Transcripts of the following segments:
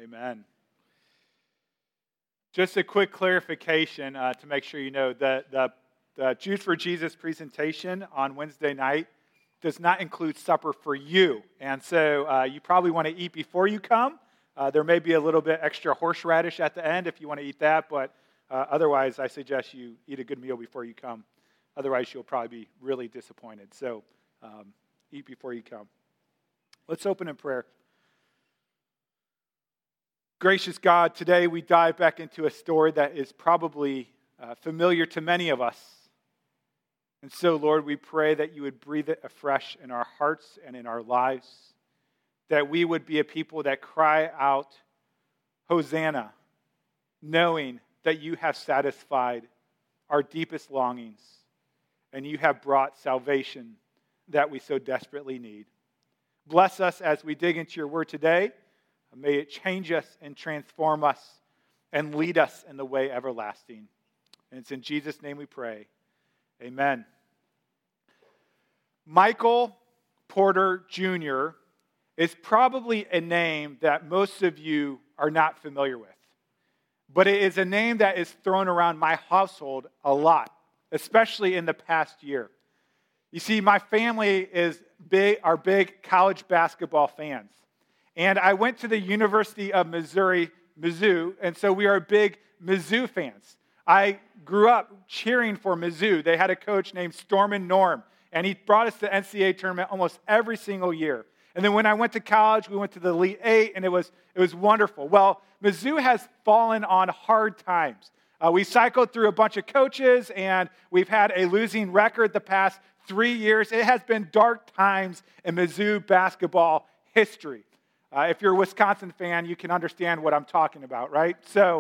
Amen. Just a quick clarification to make sure you know that the Jews for Jesus presentation on Wednesday night does not include supper for you. And so you probably want to eat before you come. There may be a little bit extra horseradish at the end if you want to eat that, but otherwise I suggest you eat a good meal before you come. Otherwise you'll probably be really disappointed. So eat before you come. Let's open in prayer. Gracious God, today we dive back into a story that is probably familiar to many of us. And so, Lord, we pray that you would breathe it afresh in our hearts and in our lives, that we would be a people that cry out, Hosanna, knowing that you have satisfied our deepest longings and you have brought salvation that we so desperately need. Bless us as we dig into your word today. May it change us and transform us and lead us in the way everlasting. And it's in Jesus' name we pray. Amen. Michael Porter Jr. is probably a name that most of you are not familiar with. But it is a name that is thrown around my household a lot, especially in the past year. You see, my family are big college basketball fans. And I went to the University of Missouri, Mizzou, and so we are big Mizzou fans. I grew up cheering for Mizzou. They had a coach named Stormin Norm, and he brought us to the NCAA tournament almost every single year. And then when I went to college, we went to the Elite Eight, and it was wonderful. Well, Mizzou has fallen on hard times. We cycled through a bunch of coaches, and we've had a losing record the past 3 years. It has been dark times in Mizzou basketball history. If you're a Wisconsin fan, you can understand what I'm talking about, right?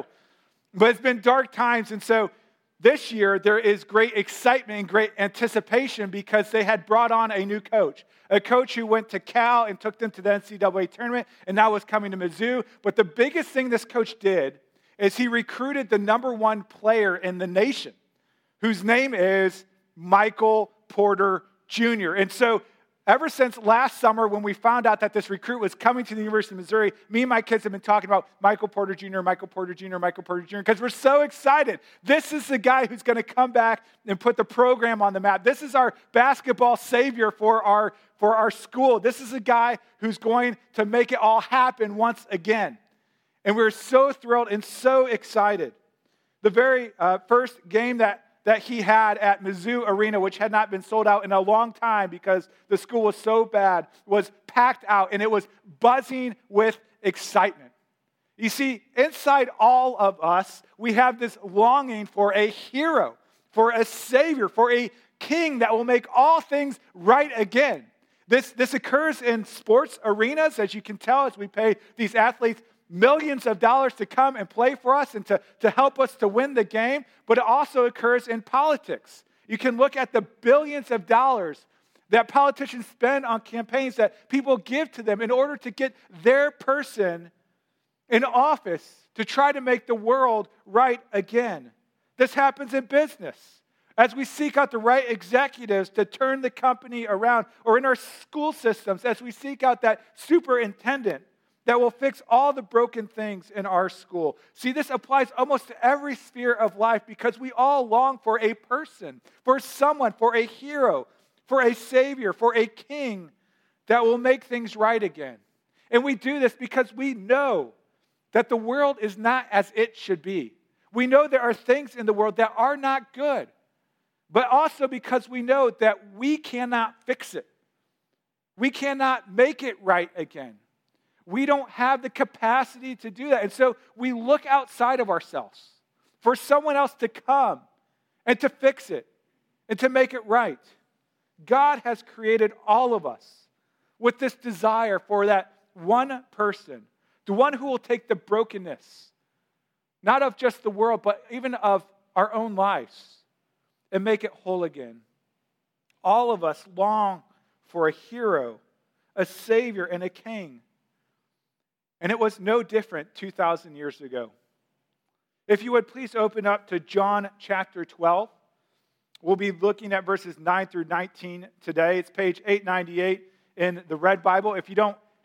But it's been dark times, and so this year there is great excitement and great anticipation because they had brought on a new coach, a coach who went to Cal and took them to the NCAA tournament, and now was coming to Mizzou. But the biggest thing this coach did is he recruited the number one player in the nation, whose name is Michael Porter Jr. And so ever since last summer when we found out that this recruit was coming to the University of Missouri, me and my kids have been talking about Michael Porter Jr., Michael Porter Jr., Michael Porter Jr., because we're so excited. This is the guy who's going to come back and put the program on the map. This is our basketball savior for our school. This is a guy who's going to make it all happen once again. And we're so thrilled and so excited. The very first game that he had at Mizzou Arena, which had not been sold out in a long time because the school was so bad, was packed out, and it was buzzing with excitement. You see, inside all of us, we have this longing for a hero, for a savior, for a king that will make all things right again. This occurs in sports arenas, as you can tell, as we pay these athletes millions of dollars to come and play for us and to help us to win the game, but it also occurs in politics. You can look at the billions of dollars that politicians spend on campaigns that people give to them in order to get their person in office to try to make the world right again. This happens in business. As we seek out the right executives to turn the company around, or in our school systems, as we seek out that superintendent that will fix all the broken things in our school. See, this applies almost to every sphere of life because we all long for a person, for someone, for a hero, for a savior, for a king that will make things right again. And we do this because we know that the world is not as it should be. We know there are things in the world that are not good, but also because we know that we cannot fix it. We cannot make it right again. We don't have the capacity to do that. And so we look outside of ourselves for someone else to come and to fix it and to make it right. God has created all of us with this desire for that one person, the one who will take the brokenness, not of just the world, but even of our own lives, and make it whole again. All of us long for a hero, a savior, and a king. And it was no different 2,000 years ago. If you would please open up to John chapter 12. We'll be looking at verses 9 through 19 today. It's page 898 in the Red Bible. If you don't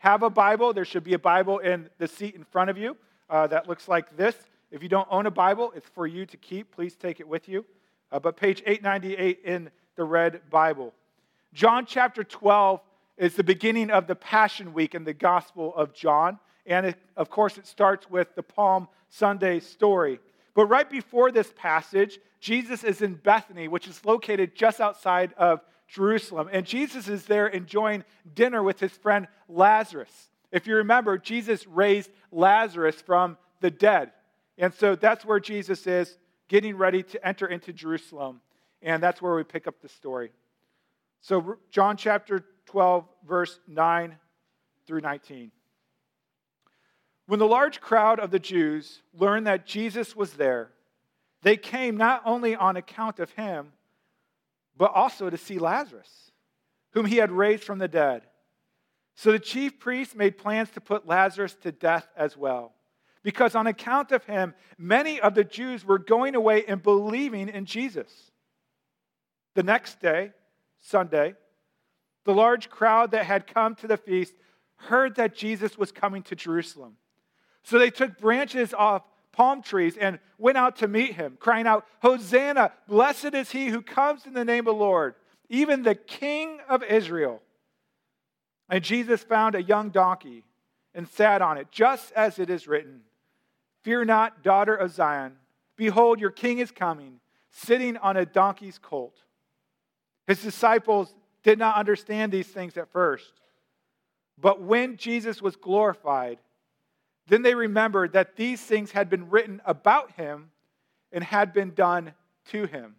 have a Bible, there should be a Bible in the seat in front of you that looks like this. If you don't own a Bible, it's for you to keep. Please take it with you. But page 898 in the Red Bible. John chapter 12 is the beginning of the Passion Week in the Gospel of John. And of course, it starts with the Palm Sunday story. But right before this passage, Jesus is in Bethany, which is located just outside of Jerusalem. And Jesus is there enjoying dinner with his friend Lazarus. If you remember, Jesus raised Lazarus from the dead. And so that's where Jesus is getting ready to enter into Jerusalem. And that's where we pick up the story. So John chapter 12, verse 9 through 19. When the large crowd of the Jews learned that Jesus was there, they came not only on account of him, but also to see Lazarus, whom he had raised from the dead. So the chief priests made plans to put Lazarus to death as well, because on account of him, many of the Jews were going away and believing in Jesus. The next day, Sunday, the large crowd that had come to the feast heard that Jesus was coming to Jerusalem. So they took branches off palm trees and went out to meet him, crying out, "Hosanna, blessed is he who comes in the name of the Lord, even the King of Israel." And Jesus found a young donkey and sat on it, just as it is written, "Fear not, daughter of Zion. Behold, your king is coming, sitting on a donkey's colt." His disciples did not understand these things at first. But when Jesus was glorified, then they remembered that these things had been written about him and had been done to him.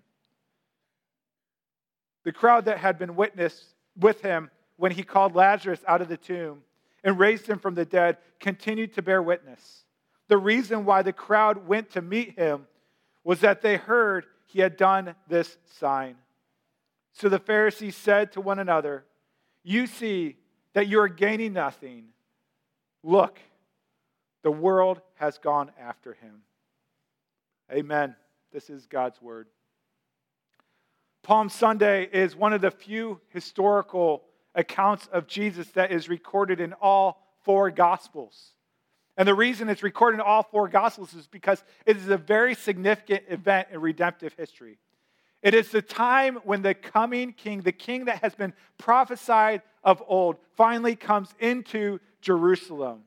The crowd that had been witnessed with him when he called Lazarus out of the tomb and raised him from the dead continued to bear witness. The reason why the crowd went to meet him was that they heard he had done this sign. So the Pharisees said to one another, "You see that you are gaining nothing. Look, the world has gone after him." Amen. This is God's word. Palm Sunday is one of the few historical accounts of Jesus that is recorded in all four Gospels. And the reason it's recorded in all four Gospels is because it is a very significant event in redemptive history. It is the time when the coming king, the king that has been prophesied of old, finally comes into Jerusalem.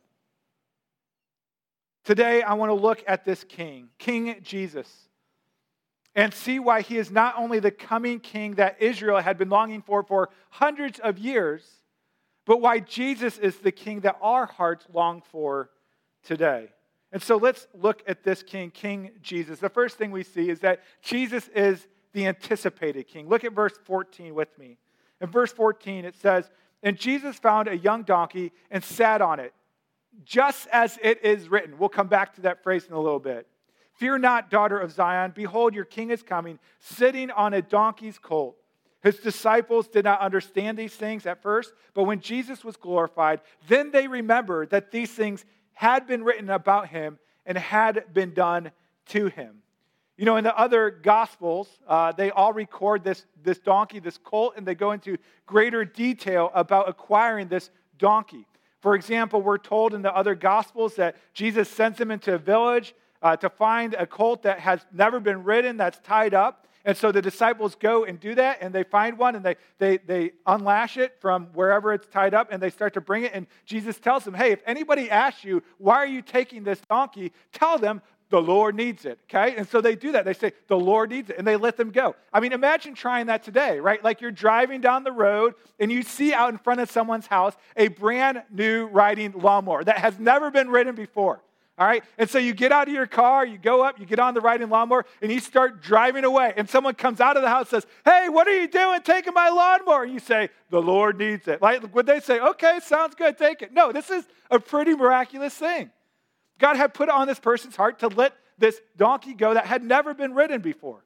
Today, I want to look at this king, King Jesus, and see why he is not only the coming king that Israel had been longing for hundreds of years, but why Jesus is the king that our hearts long for today. And so let's look at this king, King Jesus. The first thing we see is that Jesus is the anticipated king. Look at verse 14 with me. In verse 14, it says, "And Jesus found a young donkey and sat on it, just as it is written." We'll come back to that phrase in a little bit. "Fear not, daughter of Zion. Behold, your king is coming, sitting on a donkey's colt." His disciples did not understand these things at first, but when Jesus was glorified, then they remembered that these things had been written about him and had been done to him. You know, in the other Gospels, they all record this donkey, this colt, and they go into greater detail about acquiring this donkey. For example, we're told in the other Gospels that Jesus sends them into a village to find a colt that has never been ridden, that's tied up. And so the disciples go and do that, and they find one, and they unlash it from wherever it's tied up, and they start to bring it. And Jesus tells them, "Hey, if anybody asks you, why are you taking this donkey? Tell them, the Lord needs it," okay? And so they do that. They say, "The Lord needs it," and they let them go. I mean, imagine trying that today, right? Like you're driving down the road, and you see out in front of someone's house a brand new riding lawnmower that has never been ridden before, all right? And so you get out of your car, you go up, you get on the riding lawnmower, and you start driving away. And someone comes out of the house and says, "Hey, what are you doing taking my lawnmower?" And you say, "The Lord needs it." Like, would they say, "Okay, sounds good, take it"? No, this is a pretty miraculous thing. God had put it on this person's heart to let this donkey go that had never been ridden before.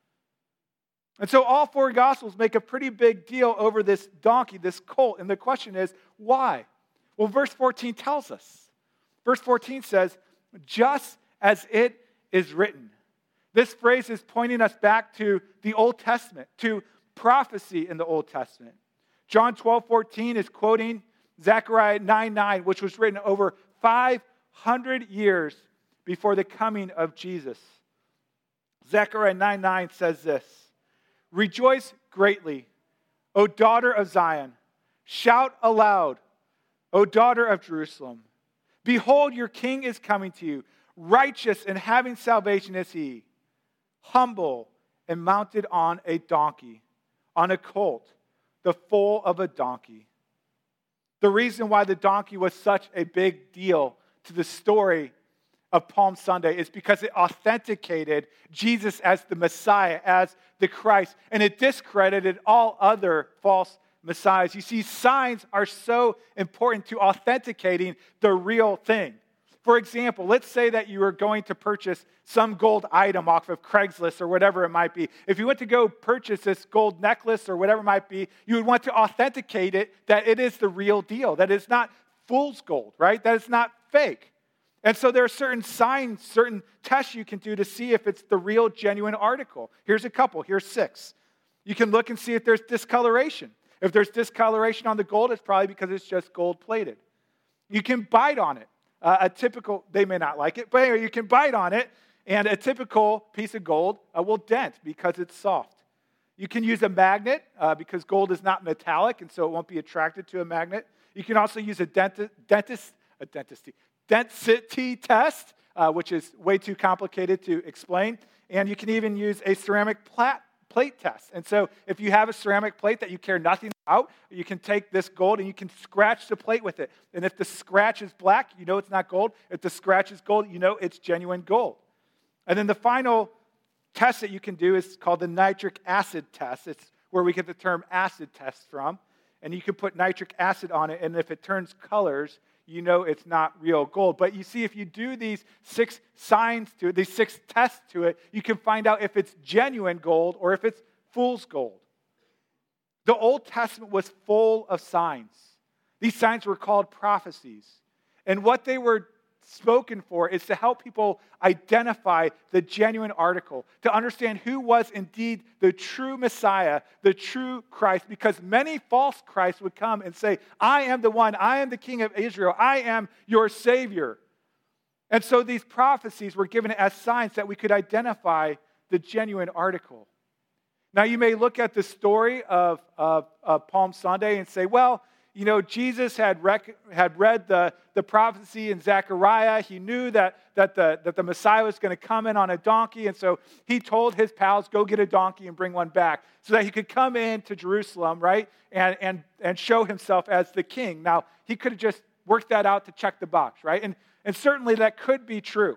And so all four Gospels make a pretty big deal over this donkey, this colt. And the question is, why? Well, verse 14 tells us. Verse 14 says, "Just as it is written." This phrase is pointing us back to the Old Testament, to prophecy in the Old Testament. John 12:14 is quoting Zechariah 9:9, which was written over 500 years before the coming of Jesus. Zechariah 9:9 says this, "Rejoice greatly, O daughter of Zion. Shout aloud, O daughter of Jerusalem. Behold, your king is coming to you. Righteous and having salvation is he, humble and mounted on a donkey, on a colt, the foal of a donkey." The reason why the donkey was such a big deal to the story of Palm Sunday is because it authenticated Jesus as the Messiah, as the Christ, and it discredited all other false messiahs. You see, signs are so important to authenticating the real thing. For example, let's say that you were going to purchase some gold item off of Craigslist or whatever it might be. If you went to go purchase this gold necklace or whatever it might be, you would want to authenticate it that it is the real deal, that it's not fool's gold, right? That it's not fake. And so there are certain signs, certain tests you can do to see if it's the real, genuine article. Here's a couple. Here's 6. You can look and see if there's discoloration. If there's discoloration on the gold, it's probably because it's just gold-plated. You can bite on it. They may not like it, but anyway, you can bite on it, and a typical piece of gold will dent because it's soft. You can use a magnet because gold is not metallic, and so it won't be attracted to a magnet. You can also use a density test, which is way too complicated to explain. And you can even use a ceramic plate test. And so if you have a ceramic plate that you care nothing about, you can take this gold and you can scratch the plate with it. And if the scratch is black, you know it's not gold. If the scratch is gold, you know it's genuine gold. And then the final test that you can do is called the nitric acid test. It's where we get the term acid test from. And you can put nitric acid on it, and if it turns colors, you know it's not real gold. But you see, if you do these 6 signs to it, these 6 tests to it, you can find out if it's genuine gold or if it's fool's gold. The Old Testament was full of signs. These signs were called prophecies. And what they were spoken for is to help people identify the genuine article, to understand who was indeed the true Messiah, the true Christ, because many false Christs would come and say, "I am the one, I am the King of Israel, I am your Savior." And so these prophecies were given as signs that we could identify the genuine article. Now you may look at the story of Palm Sunday and say, well, you know, Jesus had read the prophecy in Zechariah. He knew that the Messiah was going to come in on a donkey, and so he told his pals, go get a donkey and bring one back so that he could come into Jerusalem, right, and show himself as the king. Now, he could have just worked that out to check the box, right? And certainly that could be true.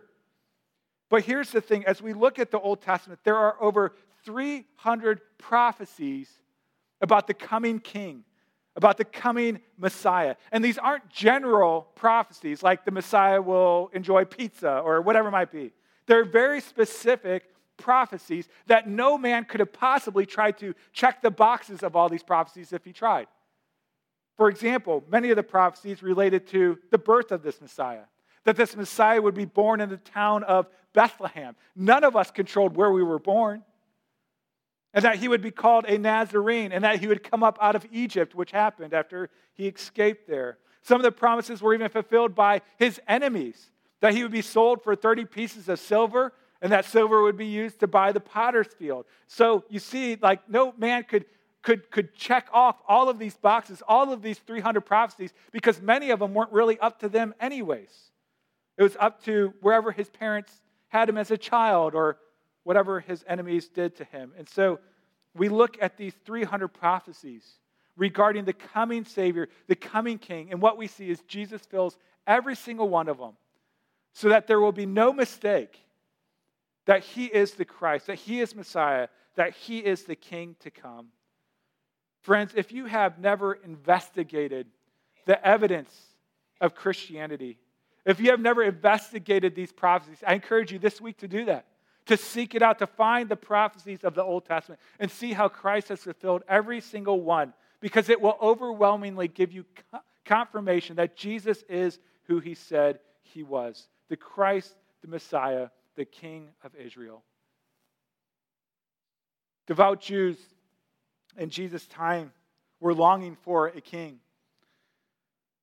But here's the thing. As we look at the Old Testament, there are over 300 prophecies about the coming king, about the coming Messiah. And these aren't general prophecies like the Messiah will enjoy pizza or whatever it might be. They're very specific prophecies that no man could have possibly tried to check the boxes of all these prophecies if he tried. For example, many of the prophecies related to the birth of this Messiah, that this Messiah would be born in the town of Bethlehem. None of us controlled where we were born. And that he would be called a Nazarene, and that he would come up out of Egypt, which happened after he escaped there. Some of the promises were even fulfilled by his enemies, that he would be sold for 30 pieces of silver, and that silver would be used to buy the potter's field. So you see, like no man could check off all of these boxes, all of these 300 prophecies, because many of them weren't really up to them anyways. It was up to wherever his parents had him as a child, or whatever his enemies did to him. And so we look at these 300 prophecies regarding the coming Savior, the coming King, and what we see is Jesus fills every single one of them so that there will be no mistake that he is the Christ, that he is Messiah, that he is the King to come. Friends, if you have never investigated the evidence of Christianity, if you have never investigated these prophecies, I encourage you this week to do that. To seek it out, to find the prophecies of the Old Testament and see how Christ has fulfilled every single one, because it will overwhelmingly give you confirmation that Jesus is who he said he was, the Christ, the Messiah, the King of Israel. Devout Jews in Jesus' time were longing for a king.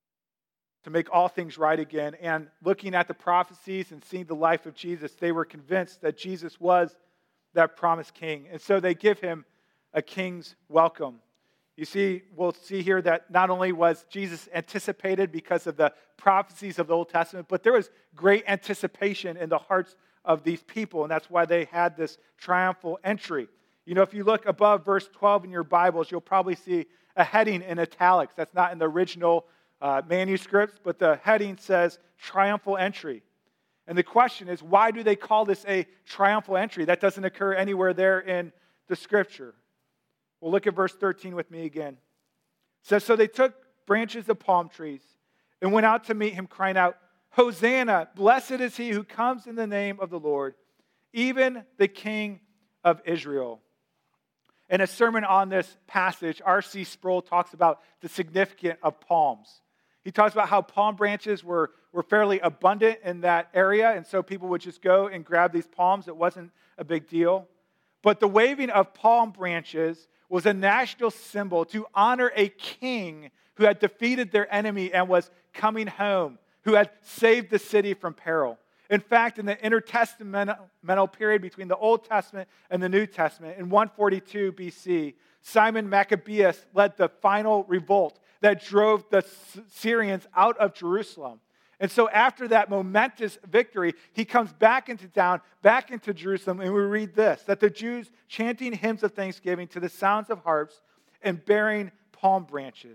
to make all things right again. And looking at the prophecies and seeing the life of Jesus, they were convinced that Jesus was that promised king. And so they give him a king's welcome. You see, we'll see here that not only was Jesus anticipated because of the prophecies of the Old Testament, but there was great anticipation in the hearts of these people, and that's why they had this triumphal entry. You know, if you look above verse 12 in your Bibles, you'll probably see a heading in italics. That's not in the original manuscripts, but the heading says triumphal entry. And the question is, why do they call this a triumphal entry? That doesn't occur anywhere there in the Scripture. Well, look at verse 13 with me again. It says, so they took branches of palm trees and went out to meet him, crying out, Hosanna, blessed is he who comes in the name of the Lord, even the King of Israel. In a sermon on this passage, R.C. Sproul talks about the significance of palms. He talks about how palm branches were fairly abundant in that area, and so people would just go and grab these palms. It wasn't a big deal. But the waving of palm branches was a national symbol to honor a king who had defeated their enemy and was coming home, who had saved the city from peril. In fact, in the intertestamental period between the Old Testament and the New Testament, in 142 BC, Simon Maccabeus led the final revolt that drove the Syrians out of Jerusalem. And so after that momentous victory, he comes back into town, back into Jerusalem, and we read this, that the Jews chanting hymns of thanksgiving to the sounds of harps and bearing palm branches.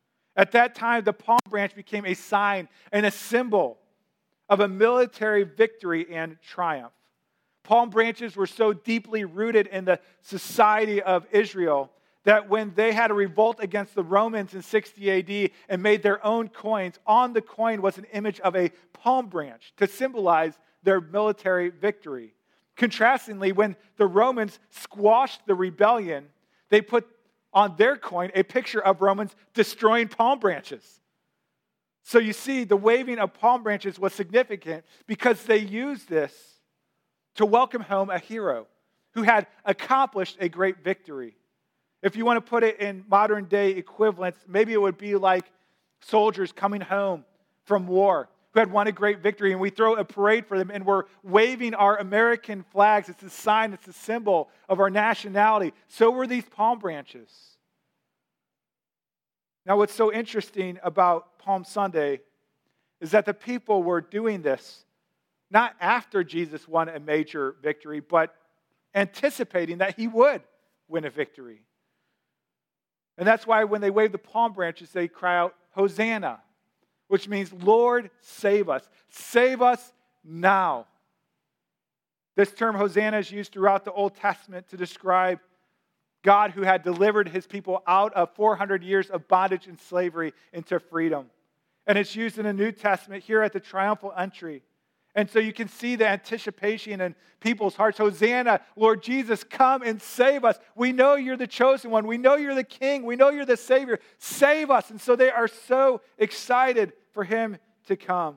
At that time, the palm branch became a sign and a symbol of a military victory and triumph. Palm branches were so deeply rooted in the society of Israel that when they had a revolt against the Romans in 60 AD and made their own coins, on the coin was an image of a palm branch to symbolize their military victory. Contrastingly, when the Romans squashed the rebellion, they put on their coin a picture of Romans destroying palm branches. So you see, the waving of palm branches was significant because they used this to welcome home a hero who had accomplished a great victory. If you want to put it in modern day equivalents, maybe it would be like soldiers coming home from war who had won a great victory, and we throw a parade for them, and we're waving our American flags. It's a sign, it's a symbol of our nationality. So were these palm branches. Now, what's so interesting about Palm Sunday is that the people were doing this not after Jesus won a major victory, but anticipating that he would win a victory. And that's why when they wave the palm branches, they cry out, Hosanna, which means, Lord, save us. Save us now. This term Hosanna is used throughout the Old Testament to describe God who had delivered his people out of 400 years of bondage and slavery into freedom. And it's used in the New Testament here at the triumphal entry. And so you can see the anticipation in people's hearts. Hosanna, Lord Jesus, come and save us. We know you're the chosen one. We know you're the King. We know you're the Savior. Save us. And so they are so excited for him to come.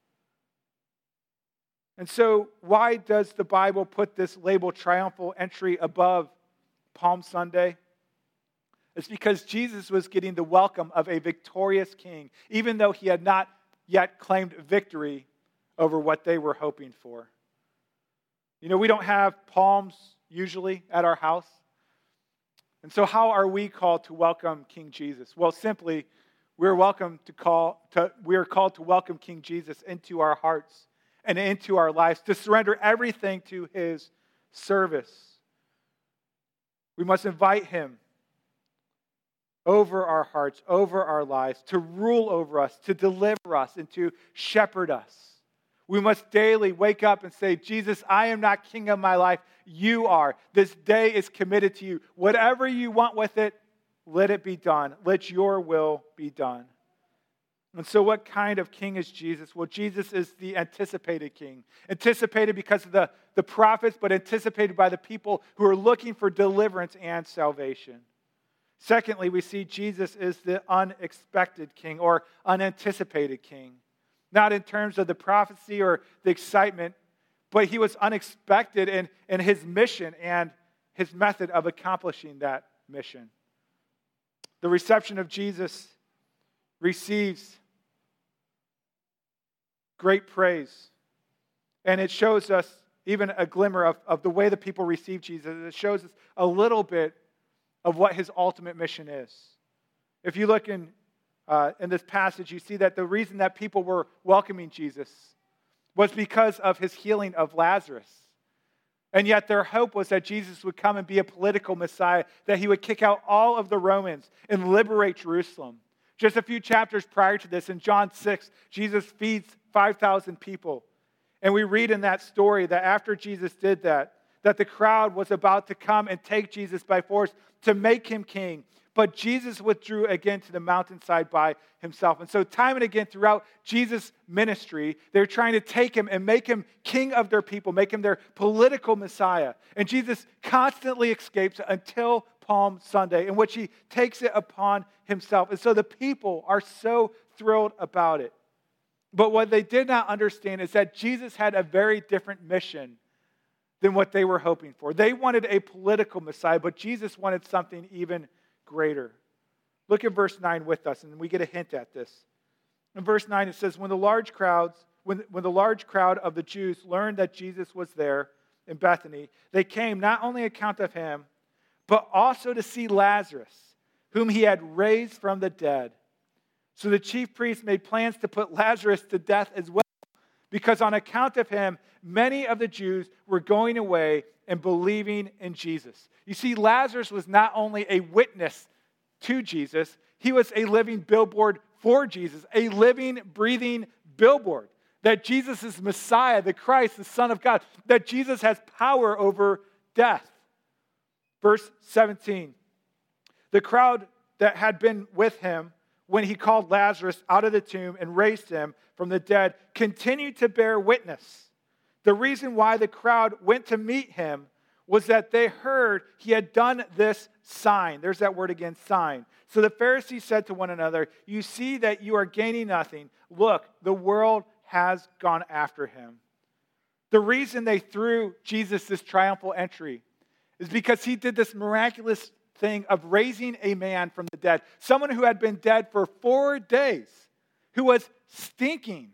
And so why does the Bible put this label triumphal entry above Palm Sunday? It's because Jesus was getting the welcome of a victorious king, even though he had not yet claimed victory over what they were hoping for. You know, we don't have palms usually at our house. And so how are we called to welcome King Jesus? Well, simply, we're called to welcome King Jesus into our hearts and into our lives, to surrender everything to his service. We must invite him over our hearts, over our lives, to rule over us, to deliver us, and to shepherd us. We must daily wake up and say, Jesus, I am not king of my life. You are. This day is committed to you. Whatever you want with it, let it be done. Let your will be done. And so what kind of king is Jesus? Well, Jesus is the anticipated king. Anticipated because of the prophets, but anticipated by the people who are looking for deliverance and salvation. Secondly, we see Jesus is the unexpected king or unanticipated king. Not in terms of the prophecy or the excitement, but he was unexpected in his mission and his method of accomplishing that mission. The reception of Jesus receives great praise. And it shows us even a glimmer of the way the people receive Jesus. It shows us a little bit of what his ultimate mission is. If you look in this passage, you see that the reason that people were welcoming Jesus was because of his healing of Lazarus. And yet their hope was that Jesus would come and be a political Messiah, that he would kick out all of the Romans and liberate Jerusalem. Just a few chapters prior to this, in John 6, Jesus feeds 5,000 people. And we read in that story that after Jesus did that the crowd was about to come and take Jesus by force to make him king. But Jesus withdrew again to the mountainside by himself. And so time and again throughout Jesus' ministry, they're trying to take him and make him king of their people, make him their political Messiah. And Jesus constantly escapes until Palm Sunday, in which he takes it upon himself. And so the people are so thrilled about it. But what they did not understand is that Jesus had a very different mission than what they were hoping for. They wanted a political Messiah, but Jesus wanted something even greater. Look at verse 9 with us, and we get a hint at this. In verse 9 it says, when the large crowd of the Jews learned that Jesus was there in Bethany, they came not only on account of him, but also to see Lazarus, whom he had raised from the dead. So the chief priests made plans to put Lazarus to death as well, because on account of him, many of the Jews were going away and believing in Jesus. You see, Lazarus was not only a witness to Jesus, he was a living billboard for Jesus, a living, breathing billboard that Jesus is Messiah, the Christ, the Son of God, that Jesus has power over death. Verse 17, the crowd that had been with him when he called Lazarus out of the tomb and raised him from the dead continued to bear witness. The reason why the crowd went to meet him was that they heard he had done this sign. There's that word again, sign. So the Pharisees said to one another, you see that you are gaining nothing. Look, the world has gone after him. The reason they threw Jesus this triumphal entry is because he did this miraculous thing of raising a man from the dead. Someone who had been dead for 4 days, who was stinking.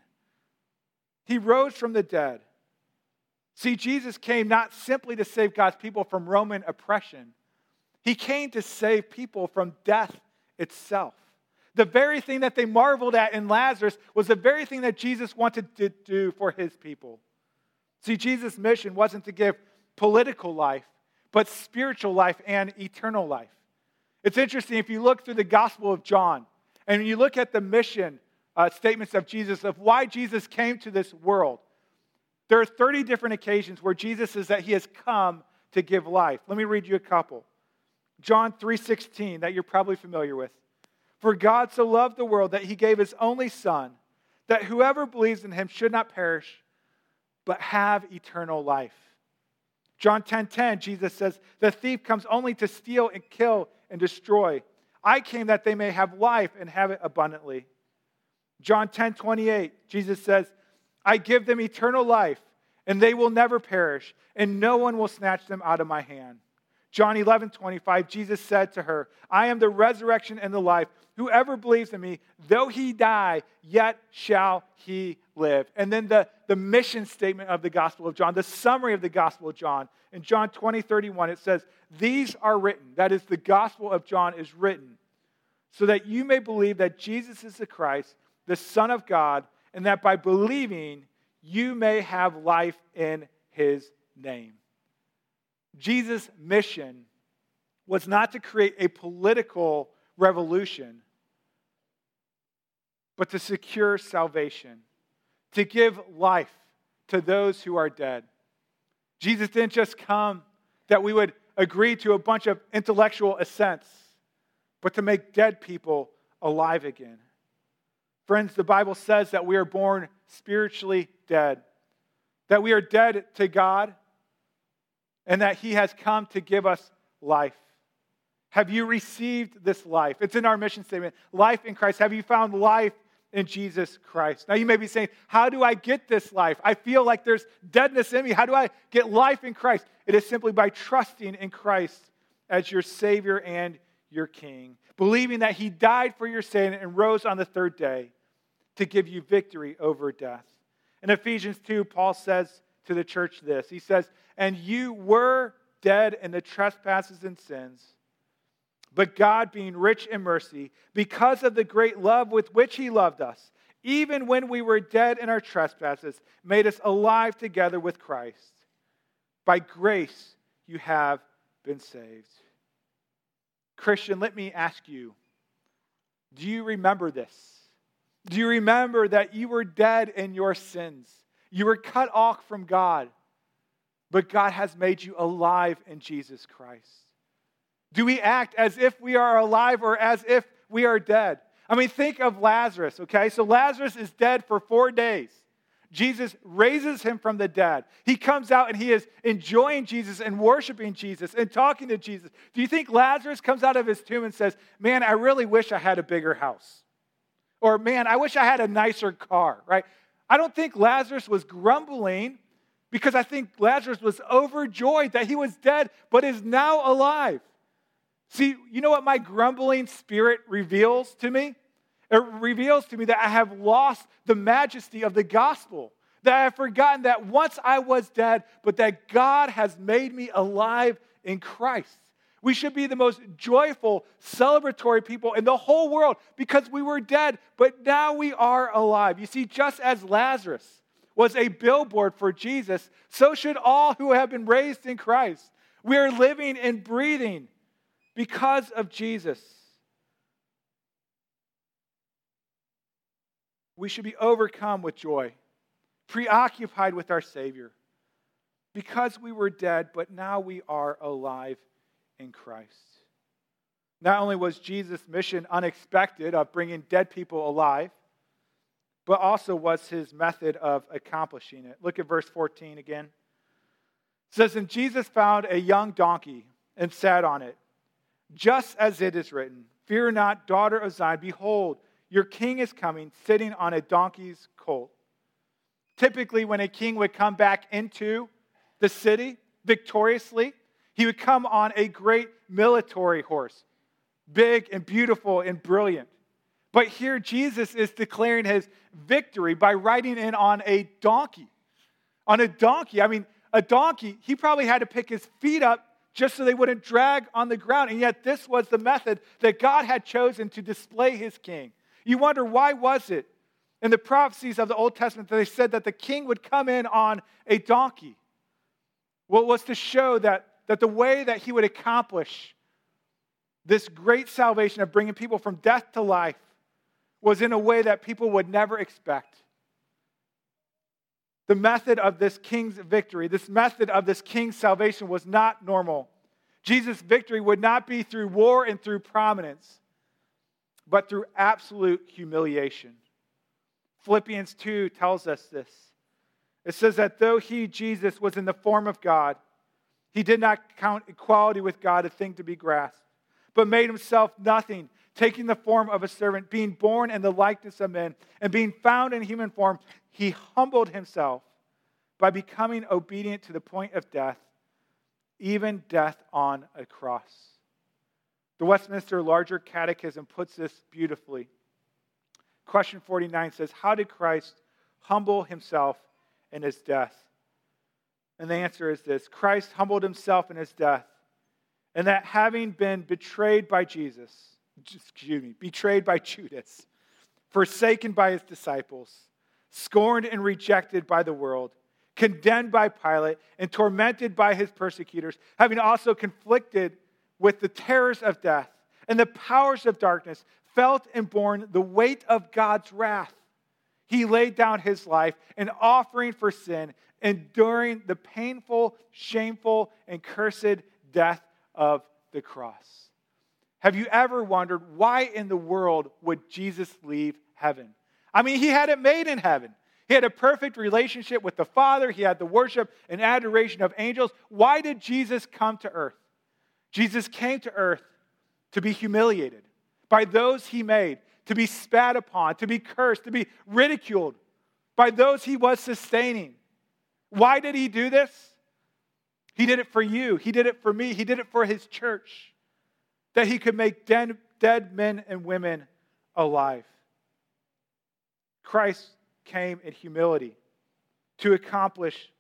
He rose from the dead. See, Jesus came not simply to save God's people from Roman oppression. He came to save people from death itself. The very thing that they marveled at in Lazarus was the very thing that Jesus wanted to do for his people. See, Jesus' mission wasn't to give political life, but spiritual life and eternal life. It's interesting, if you look through the Gospel of John, and you look at the mission statements of Jesus, of why Jesus came to this world, there are 30 different occasions where Jesus says that he has come to give life. Let me read you a couple. John 3:16, that you're probably familiar with. For God so loved the world that he gave his only Son, that whoever believes in him should not perish, but have eternal life. John 10:10, Jesus says, the thief comes only to steal and kill and destroy. I came that they may have life and have it abundantly. John 10:28, Jesus says, I give them eternal life, and they will never perish, and no one will snatch them out of my hand. John 11:25, Jesus said to her, I am the resurrection and the life. Whoever believes in me, though he die, yet shall he live. And then the mission statement of the Gospel of John, the summary of the Gospel of John. In John 20:31, it says, these are written, that is, the Gospel of John is written, so that you may believe that Jesus is the Christ, the Son of God, and that by believing you may have life in his name. Jesus' mission was not to create a political revolution, but to secure salvation, to give life to those who are dead. Jesus didn't just come that we would agree to a bunch of intellectual assents, but to make dead people alive again. Friends, the Bible says that we are born spiritually dead, that we are dead to God, and that he has come to give us life. Have you received this life? It's in our mission statement, life in Christ. Have you found life in Jesus Christ? Now you may be saying, how do I get this life? I feel like there's deadness in me. How do I get life in Christ? It is simply by trusting in Christ as your Savior and your King, believing that he died for your sin and rose on the third day to give you victory over death. In Ephesians 2, Paul says to the church this. He says, "And you were dead in the trespasses and sins, but God, being rich in mercy, because of the great love with which he loved us, even when we were dead in our trespasses, made us alive together with Christ. By grace you have been saved." Christian, let me ask you, do you remember this? Do you remember that you were dead in your sins? You were cut off from God, but God has made you alive in Jesus Christ. Do we act as if we are alive or as if we are dead? I mean, think of Lazarus, okay? So Lazarus is dead for 4 days. Jesus raises him from the dead. He comes out and he is enjoying Jesus and worshiping Jesus and talking to Jesus. Do you think Lazarus comes out of his tomb and says, "Man, I really wish I had a bigger house"? Or, "Man, I wish I had a nicer car," right? I don't think Lazarus was grumbling, because I think Lazarus was overjoyed that he was dead but is now alive. See, you know what my grumbling spirit reveals to me? It reveals to me that I have lost the majesty of the gospel, that I have forgotten that once I was dead, but that God has made me alive in Christ. We should be the most joyful, celebratory people in the whole world because we were dead, but now we are alive. You see, just as Lazarus was a billboard for Jesus, so should all who have been raised in Christ. We are living and breathing because of Jesus. We should be overcome with joy, preoccupied with our Savior, because we were dead, but now we are alive in Christ. Not only was Jesus' mission unexpected of bringing dead people alive, but also was his method of accomplishing it. Look at verse 14 again. It says, "And Jesus found a young donkey and sat on it, just as it is written, 'Fear not, daughter of Zion, behold, your king is coming, sitting on a donkey's colt.'" Typically, when a king would come back into the city victoriously, he would come on a great military horse, big and beautiful and brilliant. But here Jesus is declaring his victory by riding in on a donkey. On a donkey, I mean, a donkey, he probably had to pick his feet up just so they wouldn't drag on the ground. And yet this was the method that God had chosen to display his king. You wonder, why was it in the prophecies of the Old Testament that they said that the king would come in on a donkey? Well, it was to show that the way that he would accomplish this great salvation of bringing people from death to life was in a way that people would never expect. The method of this king's victory, this method of this king's salvation was not normal. Jesus' victory would not be through war and through prominence, but through absolute humiliation. Philippians 2 tells us this. It says that though he, Jesus, was in the form of God, he did not count equality with God a thing to be grasped, but made himself nothing, taking the form of a servant, being born in the likeness of men, and being found in human form, he humbled himself by becoming obedient to the point of death, even death on a cross. The Westminster Larger Catechism puts this beautifully. Question 49 says, "How did Christ humble himself in his death?" And the answer is this: Christ humbled himself in his death, and that having been betrayed by Judas, forsaken by his disciples, scorned and rejected by the world, condemned by Pilate, and tormented by his persecutors, having also conflicted with the terrors of death and the powers of darkness, felt and borne the weight of God's wrath. He laid down his life, an offering for sin, enduring the painful, shameful, and cursed death of the cross. Have you ever wondered why in the world would Jesus leave heaven? I mean, he had it made in heaven. He had a perfect relationship with the Father. He had the worship and adoration of angels. Why did Jesus come to earth? Jesus came to earth to be humiliated by those he made, to be spat upon, to be cursed, to be ridiculed by those he was sustaining. Why did he do this? He did it for you. He did it for me. He did it for his church, that he could make dead men and women alive. Christ came in humility to accomplish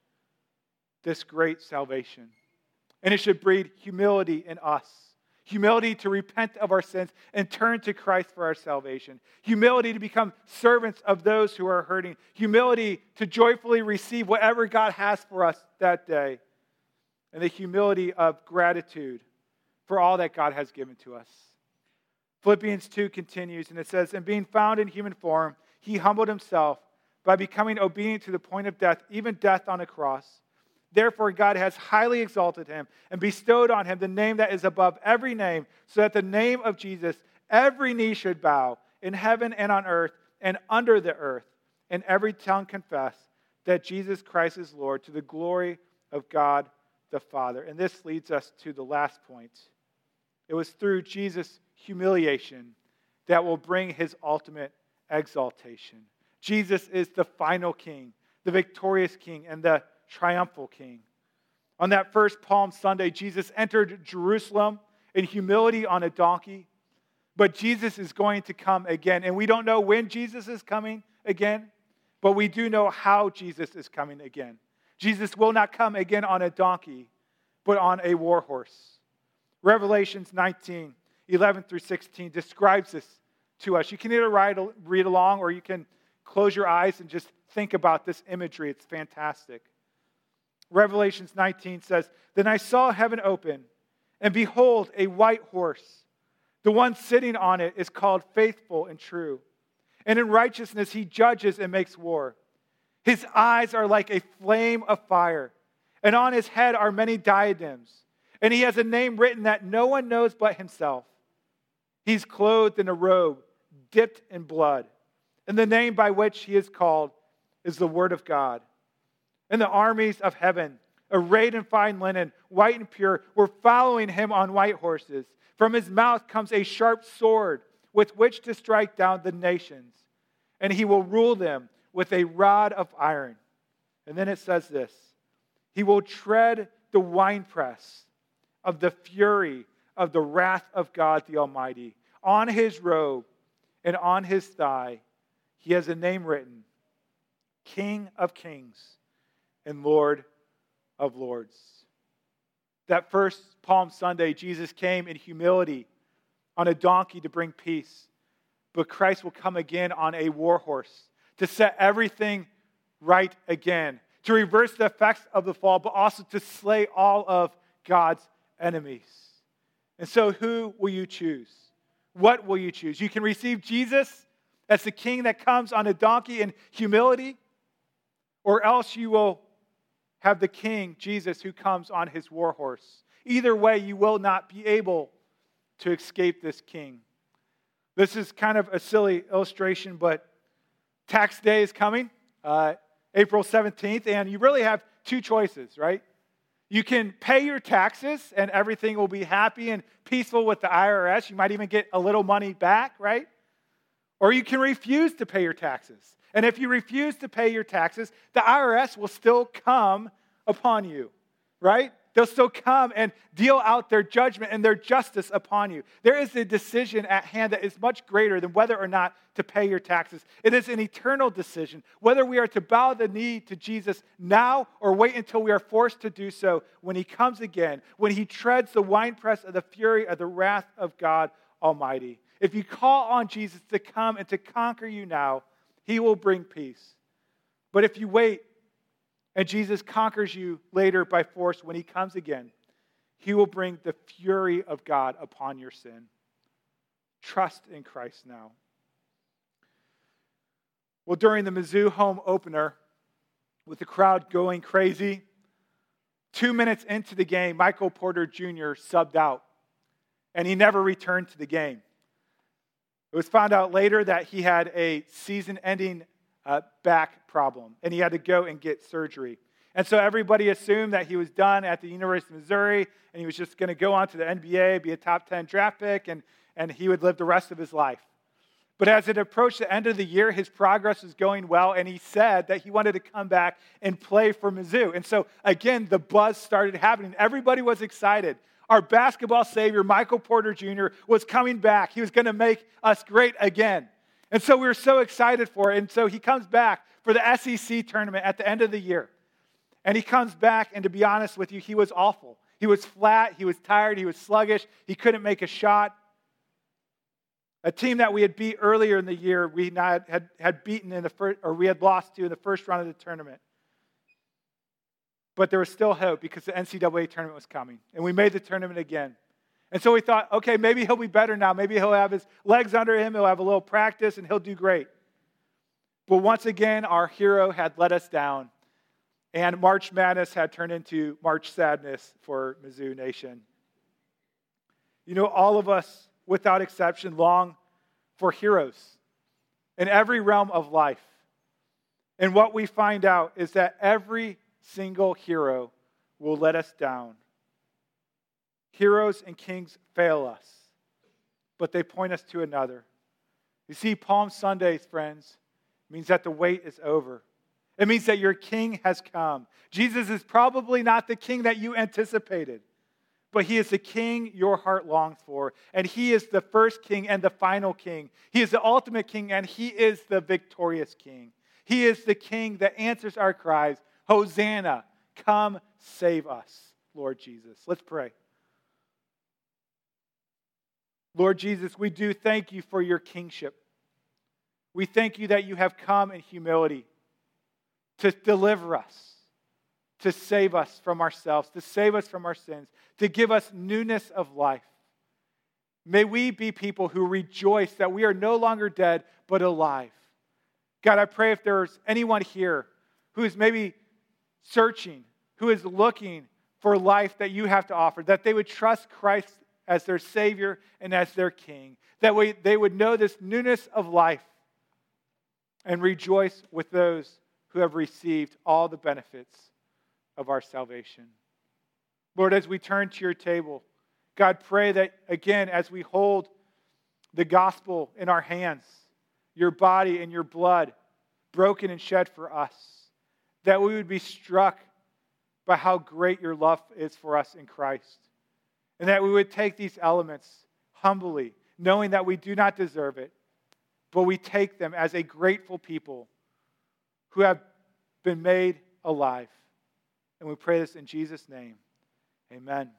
this great salvation. And it should breed humility in us. Humility to repent of our sins and turn to Christ for our salvation. Humility to become servants of those who are hurting. Humility to joyfully receive whatever God has for us that day. And the humility of gratitude for all that God has given to us. Philippians 2 continues, and it says, "And being found in human form, he humbled himself by becoming obedient to the point of death, even death on a cross. Therefore, God has highly exalted him and bestowed on him the name that is above every name, so that the name of Jesus, every knee should bow in heaven and on earth and under the earth, and every tongue confess that Jesus Christ is Lord, to the glory of God the Father." And this leads us to the last point. It was through Jesus' humiliation that will bring his ultimate exaltation. Jesus is the final king, the victorious king, and the triumphal king. On that first Palm Sunday, Jesus entered Jerusalem in humility on a donkey. But Jesus is going to come again. And we don't know when Jesus is coming again, but we do know how Jesus is coming again. Jesus will not come again on a donkey, but on a war horse. Revelations 19, 11 through 16 describes this to us. You can either read along or you can close your eyes and just think about this imagery. It's fantastic. Revelations 19 says, "Then I saw heaven open, and behold, a white horse. The one sitting on it is called Faithful and True. And in righteousness he judges and makes war. His eyes are like a flame of fire, and on his head are many diadems. And he has a name written that no one knows but himself. He's clothed in a robe dipped in blood, and the name by which he is called is the Word of God. And the armies of heaven, arrayed in fine linen, white and pure, were following him on white horses. From his mouth comes a sharp sword with which to strike down the nations. And he will rule them with a rod of iron." And then it says this, "He will tread the winepress of the fury of the wrath of God the Almighty. On his robe and on his thigh, he has a name written, King of Kings and Lord of Lords." That first Palm Sunday, Jesus came in humility on a donkey to bring peace. But Christ will come again on a war horse to set everything right again, to reverse the effects of the fall, but also to slay all of God's enemies. And so who will you choose? What will you choose? You can receive Jesus as the king that comes on a donkey in humility, or else you will have the king, Jesus, who comes on his war horse. Either way, you will not be able to escape this king. This is kind of a silly illustration, but tax day is coming, April 17th, and you really have two choices, right? You can pay your taxes and everything will be happy and peaceful with the IRS. You might even get a little money back, right? Or you can refuse to pay your taxes. And if you refuse to pay your taxes, the IRS will still come upon you, right? They'll still come and deal out their judgment and their justice upon you. There is a decision at hand that is much greater than whether or not to pay your taxes. It is an eternal decision, whether we are to bow the knee to Jesus now or wait until we are forced to do so when he comes again, when he treads the winepress of the fury of the wrath of God Almighty. If you call on Jesus to come and to conquer you now, he will bring peace. But if you wait and Jesus conquers you later by force when he comes again, he will bring the fury of God upon your sin. Trust in Christ now. Well, during the Mizzou home opener, with the crowd going crazy, 2 minutes into the game, Michael Porter Jr. subbed out, and he never returned to the game. It was found out later that he had a season-ending back problem, and he had to go and get surgery. And so everybody assumed that he was done at the University of Missouri, and he was just going to go on to the NBA, be a top 10 draft pick, and he would live the rest of his life. But as it approached the end of the year, his progress was going well, and he said that he wanted to come back and play for Mizzou. And so, again, the buzz started happening. Everybody was excited. Our basketball savior, Michael Porter Jr., was coming back. He was going to make us great again. And so we were so excited for it. And so he comes back for for the SEC tournament at the end of the year. And he comes back, and to be honest with you, he was awful. He was flat, he was tired, he was sluggish, he couldn't make a shot. A team that we had beat earlier in the year, we had beaten in the first, or we had lost to in the first round of the tournament. But there was still hope because the NCAA tournament was coming. And we made the tournament again. And so we thought, okay, maybe he'll be better now. Maybe he'll have his legs under him, he'll have a little practice, and he'll do great. But once again, our hero had let us down. And March Madness had turned into March Sadness for Mizzou Nation. You know, all of us, without exception, long for heroes in every realm of life. And what we find out is that every single hero will let us down. Heroes and kings fail us, but they point us to another. You see, Palm Sundays, friends, means that the wait is over. It means that your king has come. Jesus is probably not the king that you anticipated, but he is the king your heart longs for. And he is the first king and the final king. He is the ultimate king, and he is the victorious king. He is the king that answers our cries, Hosanna, come save us, Lord Jesus. Let's pray. Lord Jesus, we do thank you for your kingship. We thank you that you have come in humility to deliver us, to save us from ourselves, to save us from our sins, to give us newness of life. May we be people who rejoice that we are no longer dead, but alive. God, I pray if there's anyone here who is maybe searching, who is looking for life that you have to offer, that they would trust Christ as their Savior and as their King, that they would know this newness of life and rejoice with those who have received all the benefits of our salvation. Lord, as we turn to your table, God, pray that, again, as we hold the gospel in our hands, your body and your blood broken and shed for us, that we would be struck by how great your love is for us in Christ, and that we would take these elements humbly, knowing that we do not deserve it, but we take them as a grateful people who have been made alive. And we pray this in Jesus' name. Amen.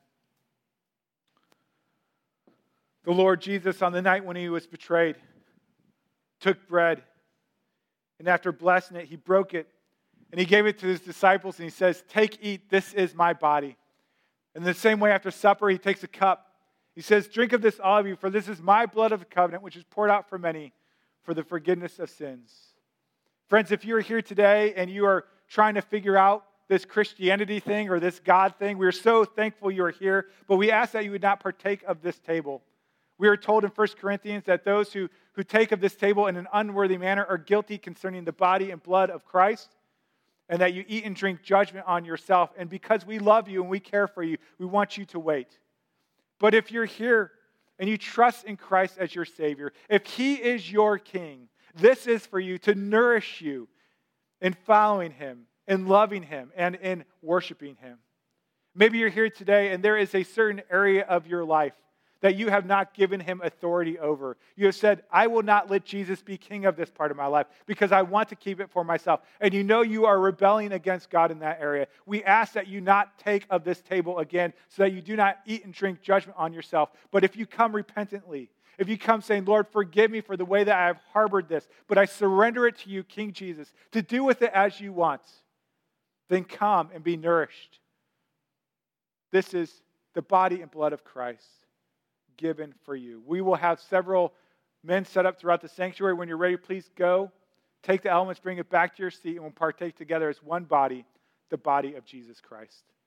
The Lord Jesus, on the night when he was betrayed, took bread, and after blessing it, he broke it, and he gave it to his disciples, and he says, "Take, eat, this is my body." In the same way, after supper, he takes a cup. He says, "Drink of this, all of you, for this is my blood of the covenant, which is poured out for many for the forgiveness of sins." Friends, if you're here today and you are trying to figure out this Christianity thing or this God thing, we're so thankful you are here, but we ask that you would not partake of this table. We are told in 1 Corinthians that those who take of this table in an unworthy manner are guilty concerning the body and blood of Christ, and that you eat and drink judgment on yourself. And because we love you and we care for you, we want you to wait. But if you're here and you trust in Christ as your Savior, if he is your King, this is for you to nourish you in following him, in loving him, and in worshiping him. Maybe you're here today and there is a certain area of your life that you have not given him authority over. You have said, "I will not let Jesus be king of this part of my life because I want to keep it for myself." And you know you are rebelling against God in that area. We ask that you not take of this table again so that you do not eat and drink judgment on yourself. But if you come repentantly, if you come saying, "Lord, forgive me for the way that I have harbored this, but I surrender it to you, King Jesus, to do with it as you want," then come and be nourished. This is the body and blood of Christ given for you. We will have several men set up throughout the sanctuary. When you're ready, please go, take the elements, bring it back to your seat, and we'll partake together as one body, the body of Jesus Christ.